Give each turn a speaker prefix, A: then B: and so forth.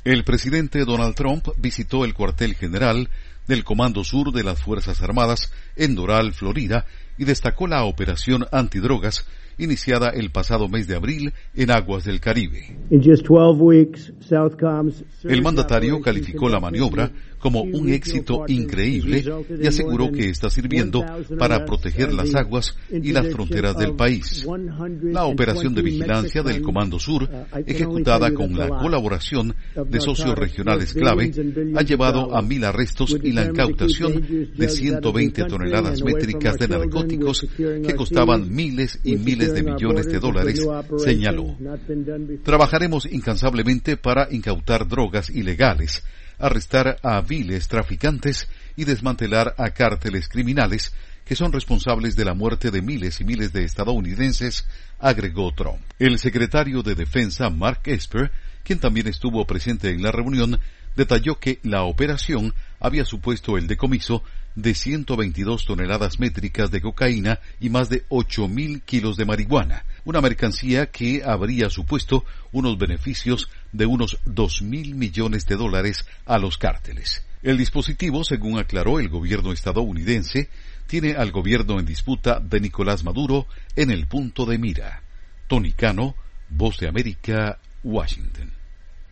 A: El presidente Donald Trump visitó el cuartel general del Comando Sur de las Fuerzas Armadas en Doral, Florida, y destacó la operación antidrogas iniciada el pasado mes de abril en aguas del Caribe. El mandatario calificó la maniobra como un éxito increíble y aseguró que está sirviendo para proteger las aguas y las fronteras del país. La operación de vigilancia del Comando Sur, ejecutada con la colaboración de socios regionales clave, ha llevado a 1,000 arrestos y la incautación de 120 toneladas métricas de narcóticos que costaban miles y miles de millones de dólares, señaló. Trabajaremos incansablemente para incautar drogas ilegales, arrestar a viles traficantes y desmantelar a cárteles criminales que son responsables de la muerte de miles y miles de estadounidenses, agregó Trump. El secretario de Defensa, Mark Esper, quien también estuvo presente en la reunión, detalló que la operación había supuesto el decomiso de 122 toneladas métricas de cocaína y más de 8,000 kilos de marihuana, una mercancía que habría supuesto unos beneficios de unos 2,000 millones de dólares a los cárteles. El dispositivo, según aclaró el gobierno estadounidense, tiene al gobierno en disputa de Nicolás Maduro en el punto de mira. Tony Cano, Voz de América, Washington.